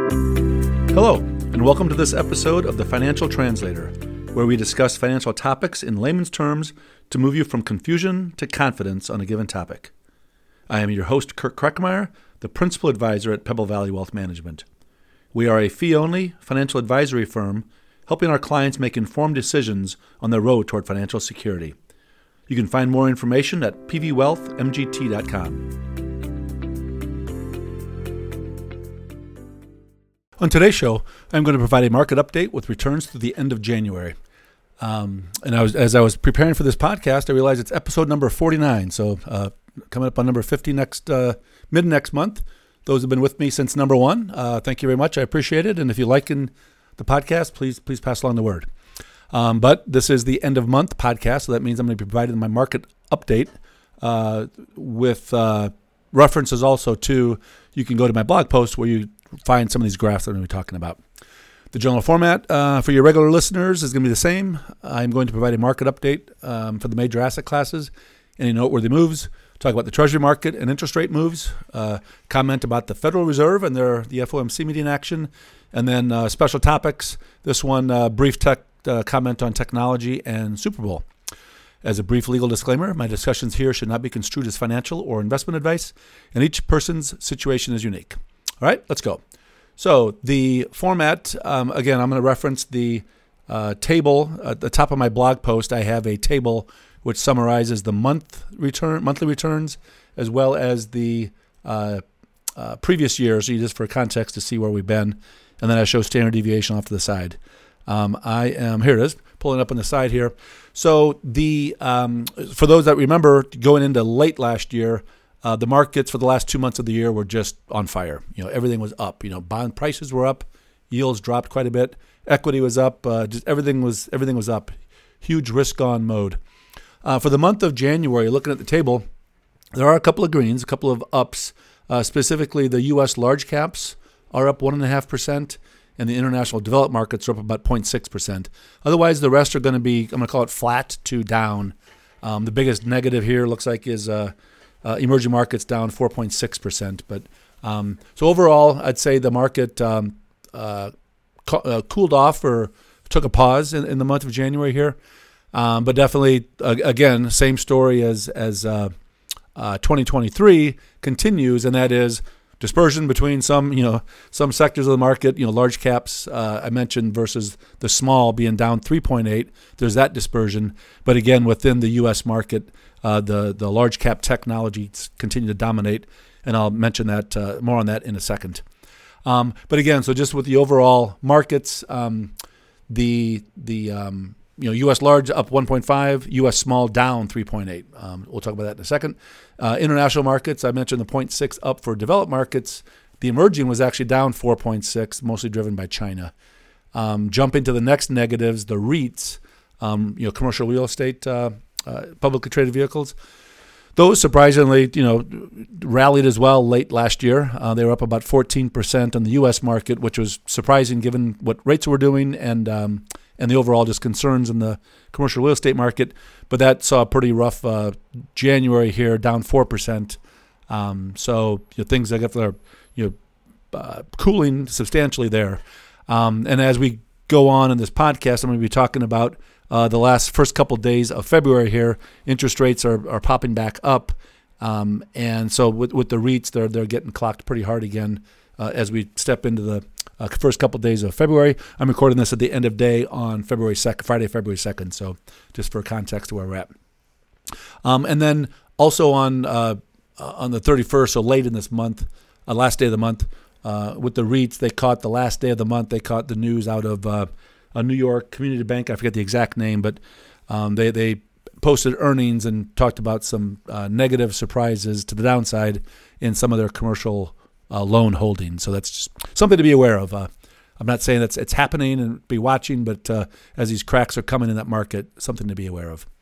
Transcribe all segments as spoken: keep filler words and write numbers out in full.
Hello, and welcome to this episode of The Financial Translator, where we discuss financial topics in layman's terms to move you from confusion to confidence on a given topic. I am your host, Kirk Kreckmeyer, the Principal Advisor at Pebble Valley Wealth Management. We are a fee-only financial advisory firm helping our clients make informed decisions on their road toward financial security. You can find more information at p v wealth m g t dot com. On today's show, I'm going to provide a market update with returns through the end of January. Um, and I was, as I was preparing for this podcast, I realized it's episode number forty-nine. So uh, coming up on number fifty next uh, mid next month. Those have been with me since number one. Uh, thank you very much. I appreciate it. And if you like the podcast, please please pass along the word. Um, but this is the end of month podcast, so that means I'm going to be providing my market update uh, with uh, references also to. You can go to my blog post where you find some of these graphs that I'm going to be talking about. The general format uh, for your regular listeners is going to be the same. I'm going to provide a market update um, for the major asset classes, any noteworthy moves, talk about the Treasury market and interest rate moves, uh, comment about the Federal Reserve and their the F O M C meeting action, and then uh, special topics. This one, uh, brief tech uh, comment on technology and Super Bowl. As a brief legal disclaimer, my discussions here should not be construed as financial or investment advice, and each person's situation is unique. All right, let's go. So the format, um, again, I'm going to reference the uh, table at the top of my blog post. I have a table which summarizes the month return, monthly returns, as well as the uh, uh, previous year, so just for context to see where we've been. And then I show standard deviation off to the side. Um, I am, here it is, pulling up on the side here. So the um, for those that remember, going into late last year, Uh, the markets for the last two months of the year were just on fire. You know, everything was up. You know, bond prices were up, yields dropped quite a bit, equity was up, uh, just everything was everything was up. Huge risk-on mode. Uh, for the month of January, looking at the table, there are a couple of greens, a couple of ups. Uh, specifically, the U S large caps are up one and a half percent, and the international developed markets are up about zero point six percent. Otherwise, the rest are going to be, I'm going to call it flat to down. Um, the biggest negative here looks like is uh, Uh, emerging markets down four point six percent. But um, so overall, I'd say the market um, uh, co- uh, cooled off or took a pause in, in the month of January here. Um, but definitely, uh, again, same story as as uh, uh, twenty twenty-three continues, and that is dispersion between some you know some sectors of the market. You know, large caps uh, I mentioned versus the small being down three point eight. There's that dispersion. But again, within the U S market, Uh, the the large cap technologies continue to dominate, and I'll mention that uh, more on that in a second. Um, but again, so just with the overall markets, um, the the um, you know U S large up one point five, U S small down three point eight. Um, we'll talk about that in a second. Uh, international markets, I mentioned the zero point six up for developed markets. The emerging was actually down four point six, mostly driven by China. Um, jumping to the next negatives, the REITs, um, you know commercial real estate. Uh, Uh, publicly traded vehicles. Those surprisingly, you know, rallied as well late last year. Uh, they were up about fourteen percent on the U S market, which was surprising given what rates were doing and um, and the overall just concerns in the commercial real estate market. But that saw a pretty rough uh, January here, down four percent. Um, so you know, things I got for you know uh, cooling substantially there. Um, and as we go on in this podcast, I'm going to be talking about Uh, the last first couple days of February here, interest rates are, are popping back up, um, and so with, with the REITs, they're they're getting clocked pretty hard again uh, as we step into the uh, first couple days of February. I'm recording this at the end of day on February second, Friday, February second. So just for context to where we're at, um, and then also on uh, on the thirty-first, so late in this month, uh, last day of the month, uh, with the REITs, they caught the last day of the month. They caught the news out of Uh, a New York community bank, I forget the exact name, but um, they they posted earnings and talked about some uh, negative surprises to the downside in some of their commercial uh, loan holdings. So that's just something to be aware of. Uh, I'm not saying that's it's happening and be watching, but uh, as these cracks are coming in that market, something to be aware of.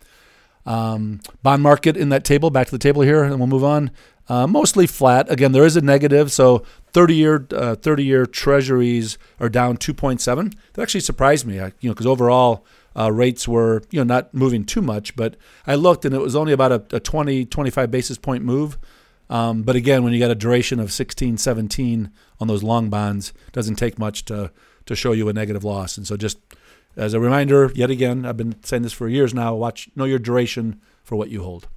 Um, bond market in that table, back to the table here, and we'll move on. Uh, mostly flat. Again, there is a negative. So thirty-year uh, thirty-year Treasuries are down two point seven. That actually surprised me, I, you know, because overall uh, rates were you know not moving too much. But I looked, and it was only about a, a twenty, twenty-five basis point move. Um, but again, when you got a duration of sixteen, seventeen on those long bonds, it doesn't take much to to show you a negative loss. And so just as a reminder, yet again, I've been saying this for years now, watch, know your duration for what you hold.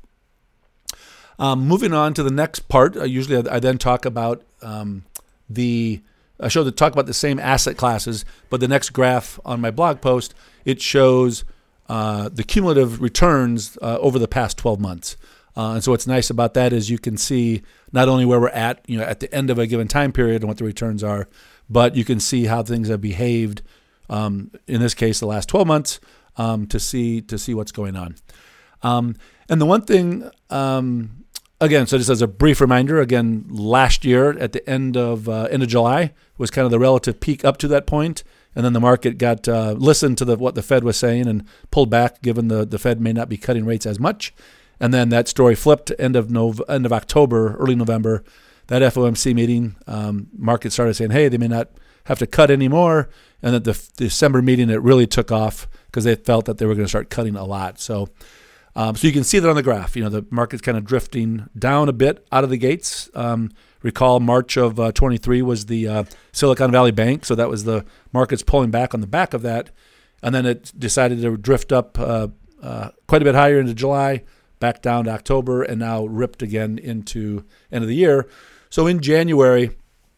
Um, moving on to the next part, uh, usually I, I then talk about um, the, I show the talk about the same asset classes, but the next graph on my blog post, it shows uh, the cumulative returns uh, over the past twelve months. Uh, and so what's nice about that is you can see not only where we're at, you know, at the end of a given time period and what the returns are, but you can see how things have behaved. Um, in this case, the last twelve months, um, to see to see what's going on. Um, and the one thing, um, again, so just as a brief reminder, again, last year at the end of uh, end of July was kind of the relative peak up to that point, and then the market got uh, listened to the, what the Fed was saying and pulled back, given the the Fed may not be cutting rates as much. And then that story flipped end of Nov- end of October, early November. That F O M C meeting, um, market started saying, hey, they may not have to cut anymore. And at the f- December meeting, it really took off because they felt that they were going to start cutting a lot. So um, so you can see that on the graph. You know, the market's kind of drifting down a bit out of the gates. Um, recall March of uh, twenty-three was the uh, Silicon Valley Bank. So that was the market's pulling back on the back of that. And then it decided to drift up uh, uh, quite a bit higher into July, back down to October, and now ripped again into end of the year. So in January,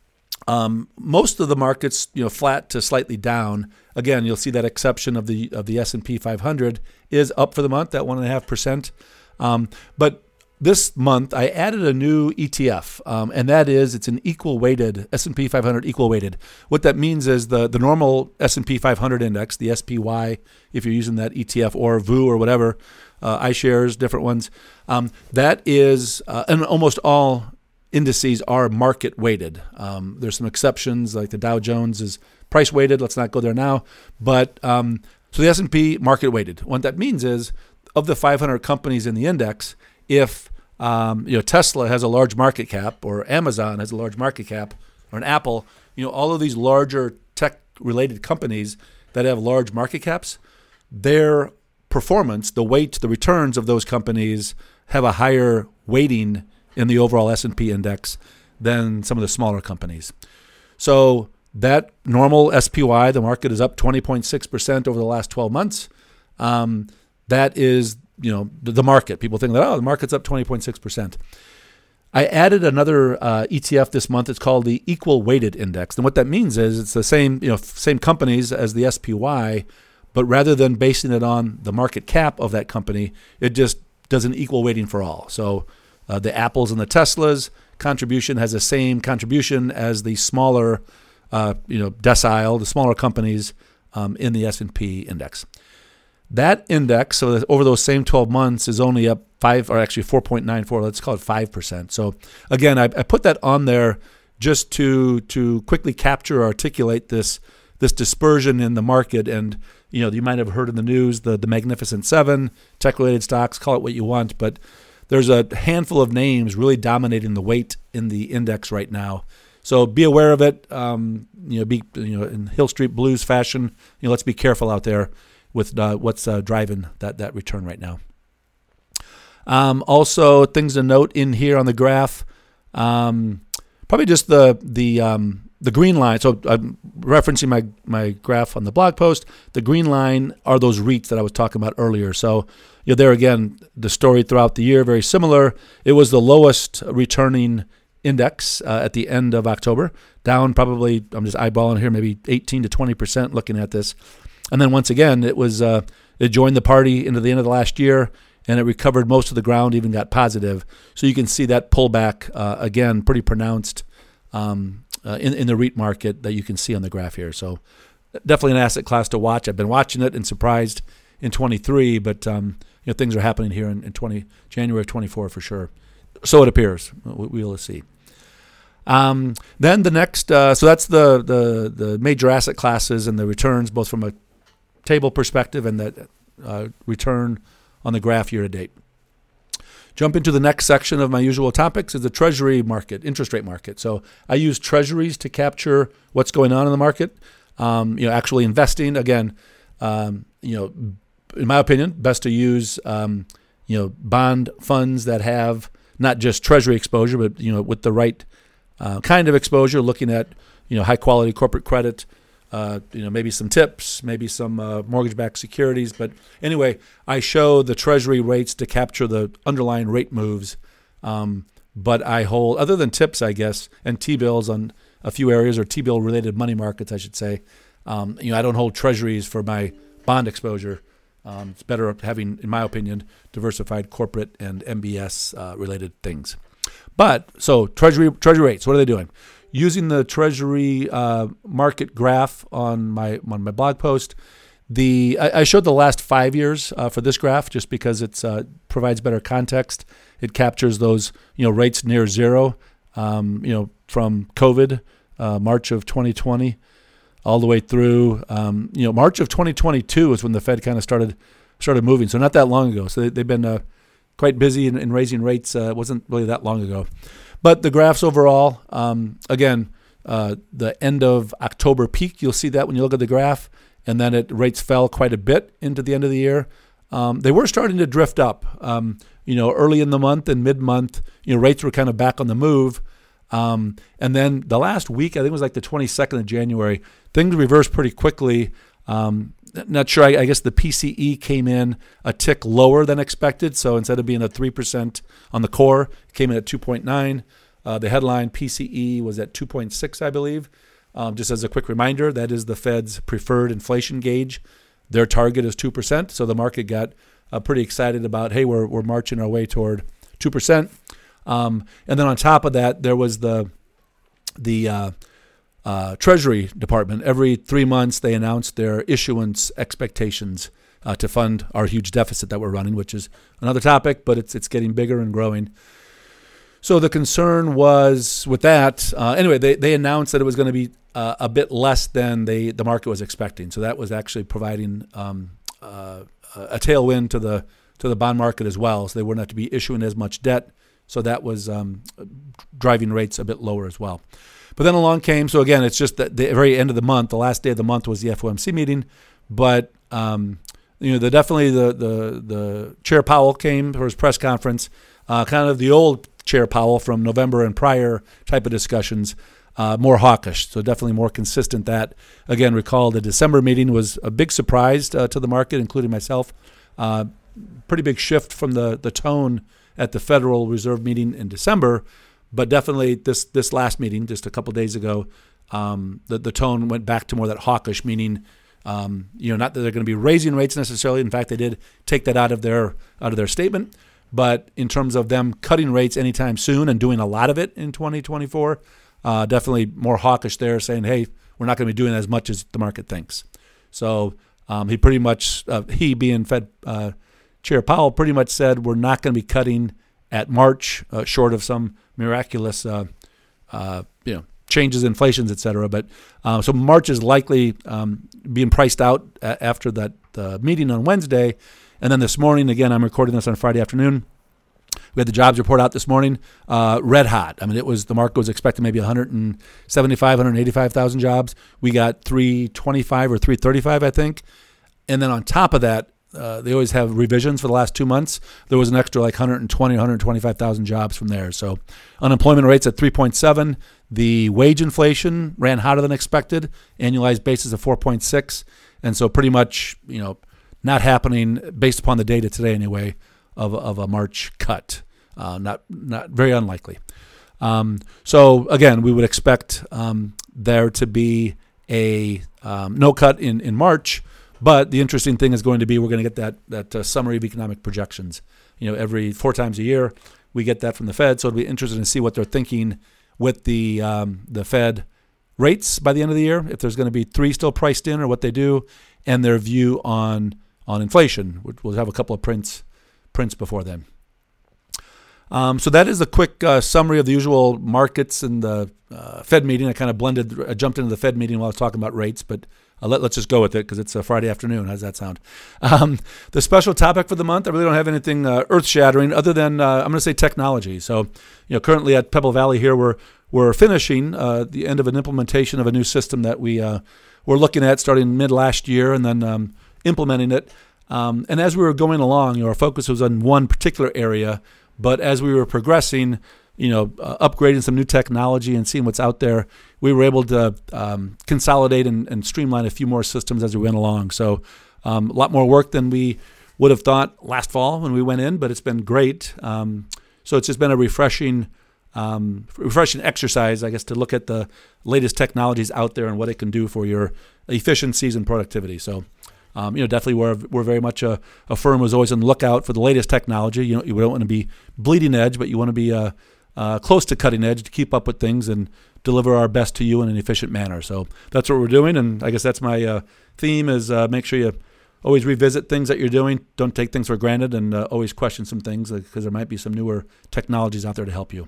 um, most of the markets, you know, flat to slightly down. Again, you'll see that exception of the of the S and P five hundred is up for the month at one and a half percent. Um, but this month, I added a new E T F, um, and that is it's an equal weighted S and P five hundred equal weighted. What that means is the the normal S and P five hundred index, the S P Y, if you're using that E T F, or V U or whatever. Uh, iShares, different ones. Um, that is, uh, and almost all indices are market weighted. Um, there's some exceptions, like the Dow Jones is price weighted. Let's not go there now. But um, so the S and P market weighted. What that means is, of the five hundred companies in the index, if um, you know Tesla has a large market cap, or Amazon has a large market cap, or an Apple, you know all of these larger tech-related companies that have large market caps, they're performance, the weight, the returns of those companies have a higher weighting in the overall S and P index than some of the smaller companies. So that normal S P Y, the market is up twenty point six percent over the last twelve months. Um, that is, you know, the, the market. People think that, oh, the market's up twenty point six percent. I added another uh, E T F this month. It's called the Equal Weighted Index. And what that means is it's the same, you know, same companies as the S P Y, but rather than basing it on the market cap of that company, it just does an equal weighting for all. So uh, the Apples and the Teslas contribution has the same contribution as the smaller, uh, you know, decile, the smaller companies um, in the S and P index. That index, so that over those same twelve months, is only up five, or actually four point nine four. Let's call it five percent. So again, I, I put that on there just to to quickly capture or articulate this this dispersion in the market. And you know, you might have heard in the news the the Magnificent Seven, tech-related stocks, call it what you want, but there's a handful of names really dominating the weight in the index right now. So be aware of it. Um, you know, be you know in Hill Street Blues fashion. You know, let's be careful out there with uh, what's uh, driving that that return right now. Um, also, things to note in here on the graph. Um, probably just the the um, the green line. So I'm referencing my my graph on the blog post. The green line are those REITs that I was talking about earlier. So you know, there again, the story throughout the year very similar. It was the lowest returning index uh, at the end of October, down probably, I'm just eyeballing here, maybe eighteen to twenty percent looking at this. And then once again, it was uh, it joined the party into the end of the last year, and it recovered most of the ground, even got positive. So you can see that pullback uh, again, pretty pronounced um, uh, in in the REIT market that you can see on the graph here. So definitely an asset class to watch. I've been watching it and surprised in twenty-three, but um, you know things are happening here in, in twenty January of twenty-four for sure. So it appears. We will see. Um, then the next, uh, so that's the, the the major asset classes and the returns, both from a table perspective and that uh, return on the graph year to date. Jump into the next section of my usual topics is the treasury market, interest rate market. So I use treasuries to capture what's going on in the market. Um, you know, actually investing again. Um, you know, in my opinion, best to use um, you know bond funds that have not just Treasury exposure, but you know, with the right uh, kind of exposure, looking at you know high quality corporate credit, uh, you know maybe some tips, maybe some uh, mortgage-backed securities. But anyway, I show the Treasury rates to capture the underlying rate moves. Um, but I hold, other than tips, I guess, and T-bills on a few areas, or T-bill related money markets, I should say. Um, you know, I don't hold Treasuries for my bond exposure. Um, it's better having, in my opinion, diversified corporate and M B S uh, related things. But so Treasury Treasury rates, what are they doing? Using the Treasury uh, market graph on my on my blog post, the I, I showed the last five years uh, for this graph just because it's uh, provides better context. It captures those you know rates near zero, um, you know from COVID, uh, March of twenty twenty. All the way through, um, you know, March of twenty twenty-two is when the Fed kind of started started moving. So not that long ago. So they, they've been uh, quite busy in, in raising rates. Uh, it wasn't really that long ago. But the graphs overall, um, again, uh, the end of October peak, you'll see that when you look at the graph. And then it rates fell quite a bit into the end of the year. Um, they were starting to drift up. Um, you know, early in the month and mid-month, you know, rates were kind of back on the move. Um, and then the last week, I think it was like the twenty-second of January, things reversed pretty quickly. Um, not sure. I, I guess the P C E came in a tick lower than expected. So instead of being at three percent on the core, it came in at two point nine. Uh, the headline P C E was at two point six, I believe. Um, just as a quick reminder, that is the Fed's preferred inflation gauge. Their target is two percent. So the market got uh, pretty excited about, hey, we're we're marching our way toward two percent. Um, and then on top of that, there was the the uh, uh, Treasury Department. Every three months, they announced their issuance expectations uh, to fund our huge deficit that we're running, which is another topic, but it's it's getting bigger and growing. So the concern was with that. Uh, anyway, they, they announced that it was going to be uh, a bit less than they, the market was expecting. So that was actually providing um, uh, a tailwind to the to the bond market as well. So they wouldn't have to be issuing as much debt. So that was um, driving rates a bit lower as well. But then along came, so again, it's just that the very end of the month, the last day of the month was the F O M C meeting. But, um, you know, the, definitely the, the, the Chair Powell came for his press conference, uh, kind of the old Chair Powell from November and prior type of discussions, uh, more hawkish. So definitely more consistent that. Again, recall the December meeting was a big surprise uh, to the market, including myself. Uh, pretty big shift from the, the tone at the Federal Reserve meeting in December, but definitely this this last meeting, just a couple days ago, um, the, the tone went back to more that hawkish, meaning, um, you know, not that they're going to be raising rates necessarily. In fact, they did take that out of their out of their statement, but in terms of them cutting rates anytime soon and doing a lot of it in twenty twenty-four, uh, definitely more hawkish there, saying, hey, we're not going to be doing as much as the market thinks. So um, he pretty much, uh, he being Fed uh, Chair Powell pretty much said we're not going to be cutting at March, uh, short of some miraculous, uh, uh, you know, changes, inflations, et cetera. But uh, so March is likely um, being priced out a- after that uh, meeting on Wednesday, and then this morning, again, I'm recording this on Friday afternoon. We had the jobs report out this morning, uh, red hot. I mean, it was the market was expecting maybe one hundred seventy-five, one hundred eighty-five thousand jobs. We got three twenty-five or three thirty-five, I think, and then on top of that. Uh, they always have revisions for the last two months. There was an extra like one hundred twenty, one hundred twenty-five thousand jobs from there. So unemployment rates at three point seven. The wage inflation ran hotter than expected, annualized basis of four point six. And so pretty much, you know, not happening based upon the data today anyway of, of a March cut. Uh, not not very unlikely. Um, so again, we would expect um, there to be a um, no cut in, in March. But the interesting thing is going to be we're going to get that that uh, summary of economic projections. You know, every four times a year we get that from the Fed. So it'll be interesting to see what they're thinking with the um, the Fed rates by the end of the year. If there's going to be three still priced in, or what they do, and their view on on inflation. We'll have a couple of prints prints before then. Um, so that is a quick uh, summary of the usual markets and the uh, Fed meeting. I kind of blended, I jumped into the Fed meeting while I was talking about rates, but uh, let, let's just go with it because it's a Friday afternoon. How does that sound? Um, the special topic for the month, I really don't have anything uh, earth-shattering other than uh, I'm going to say technology. So, you know, currently at Pebble Valley here, we're we're finishing uh, the end of an implementation of a new system that we uh, were looking at starting mid last year and then um, implementing it. Um, and as we were going along, you know, our focus was on one particular area, But as we were progressing, you know, uh, upgrading some new technology and seeing what's out there, we were able to um, consolidate and, and streamline a few more systems as we went along. So um, a lot more work than we would have thought last fall when we went in, but it's been great. Um, so it's just been a refreshing um, refreshing exercise, I guess, to look at the latest technologies out there and what it can do for your efficiencies and productivity. So Um, you know, definitely we're we're very much a, a firm who's always on the lookout for the latest technology. You know, you don't want to be bleeding edge, but you want to be uh, uh, close to cutting edge to keep up with things and deliver our best to you in an efficient manner. So that's what we're doing, and I guess that's my uh, theme is uh, make sure you always revisit things that you're doing. Don't take things for granted, and uh, always question some things because there might be some newer technologies out there to help you.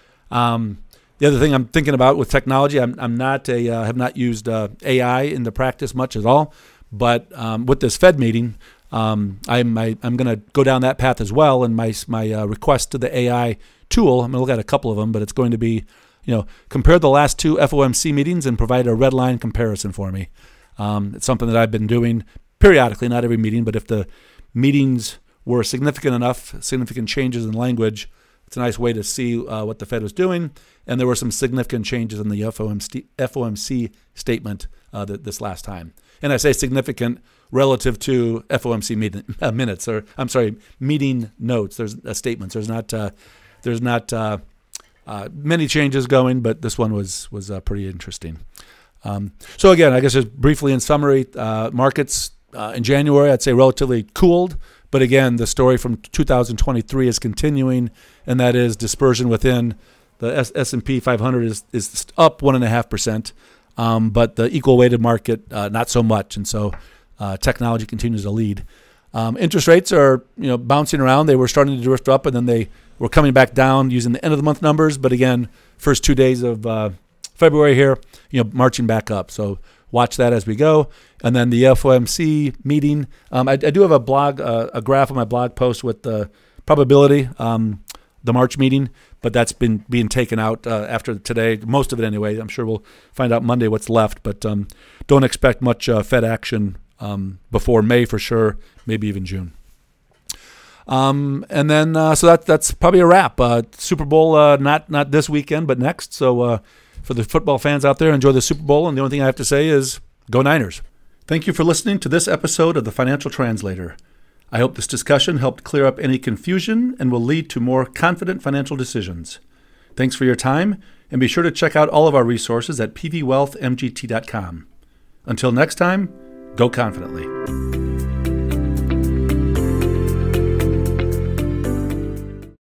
Um, the other thing I'm thinking about with technology, I'm I'm not a uh, have not used uh, A I in the practice much at all. But um, with this Fed meeting, um, I'm I, I'm going to go down that path as well. And my my uh, request to the A I tool, I'm going to look at a couple of them, but it's going to be, you know, compare the last two F O M C meetings and provide a red line comparison for me. Um, it's something that I've been doing periodically, not every meeting, but if the meetings were significant enough, significant changes in language, it's a nice way to see uh, what the Fed was doing. And there were some significant changes in the F O M C, F O M C statement uh, th- this last time. And I say significant relative to F O M C meeting, uh, minutes, or I'm sorry, meeting notes. There's uh, statements. There's not uh, there's not uh, uh, many changes going, but this one was was uh, pretty interesting. Um, so again, I guess just briefly in summary, uh, markets uh, in January, I'd say relatively cooled. But again, the story from two thousand twenty-three is continuing, and that is dispersion within the S- S&P five hundred is is up one and a half percent. Um, but the equal weighted market, uh, not so much. And so uh, technology continues to lead. Um, interest rates are, you know, bouncing around. They were starting to drift up, and then they were coming back down using the end of the month numbers. But again, first two days of uh, February here, you know, marching back up. So watch that as we go. And then the F O M C meeting. Um, I, I do have a blog, uh, a graph on my blog post with the probability, um, the March meeting, but that's been being taken out uh, after today, most of it anyway. I'm sure we'll find out Monday what's left, but um, don't expect much uh, Fed action um, before May for sure, maybe even June. Um, and then, uh, so that, that's probably a wrap. Uh, Super Bowl, uh, not not this weekend, but next. So uh, for the football fans out there, enjoy the Super Bowl. And the only thing I have to say is go Niners. Thank you for listening to this episode of The Financial Translator. I hope this discussion helped clear up any confusion and will lead to more confident financial decisions. Thanks for your time, and be sure to check out all of our resources at p v wealth m g t dot com. Until next time, go confidently.